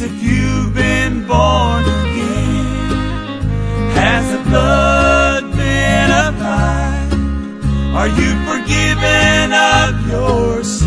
if you've been born again. Has the blood been applied? Are you forgiven of your sins?